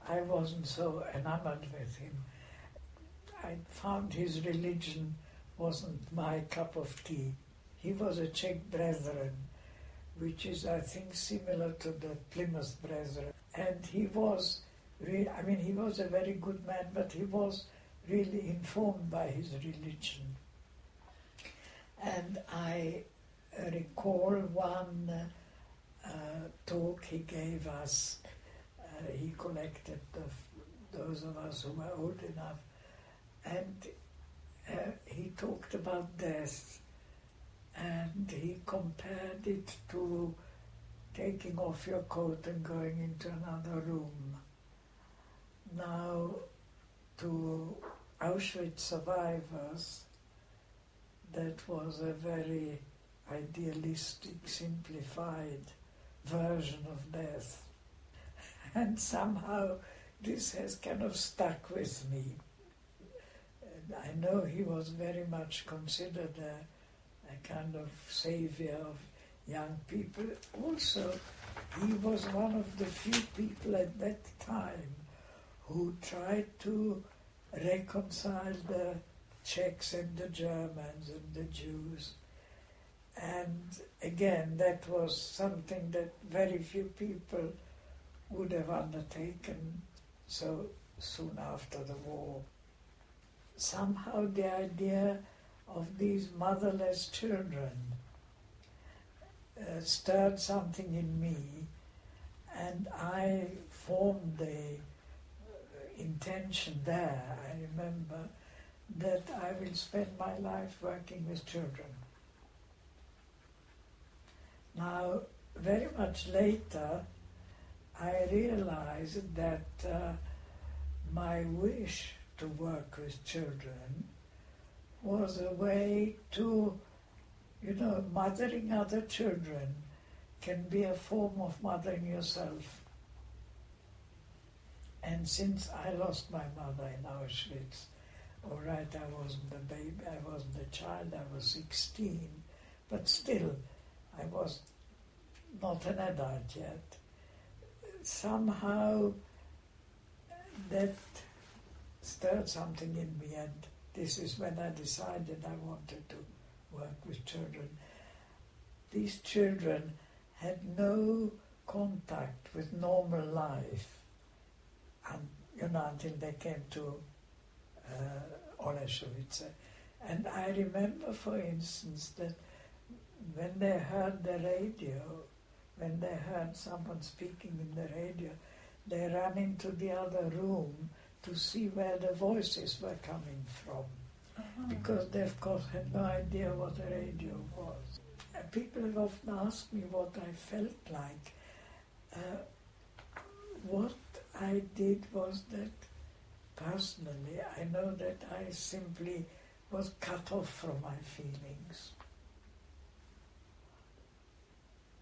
I wasn't so enamored with him. I found his religion wasn't my cup of tea. He was a Czech Brethren, which is, I think, similar to the Plymouth Brethren. And he was, he was a very good man, but he was really informed by his religion. And I recall one talk he gave us. He collected those of us who were old enough, and he talked about death, and he compared it to taking off your coat and going into another room. Now, to Auschwitz survivors, that was a very idealistic, simplified version of death. And somehow this has kind of stuck with me. And I know he was very much considered a kind of savior of young people. Also, he was one of the few people at that time who tried to reconcile the Czechs and the Germans and the Jews. And again, that was something that very few people would have undertaken so soon after the war. Somehow the idea of these motherless children stirred something in me, and I formed the intention there, I remember, that I will spend my life working with children. Now, very much later, I realized that my wish to work with children was a way to, mothering other children can be a form of mothering yourself. And since I lost my mother in Auschwitz, all right, I wasn't a baby, I wasn't a child, I was 16, but still, I was not an adult yet. Somehow that stirred something in me, and this is when I decided I wanted to work with children. These children had no contact with normal life, until they came to Oleshowitz. And I remember, for instance, that when they heard the radio, when they heard someone speaking in the radio, they ran into the other room to see where the voices were coming from. Uh-huh. Because they, of course, had no idea what a radio was. And people have often asked me what I felt like. What I did was that, personally, I know that I simply was cut off from my feelings.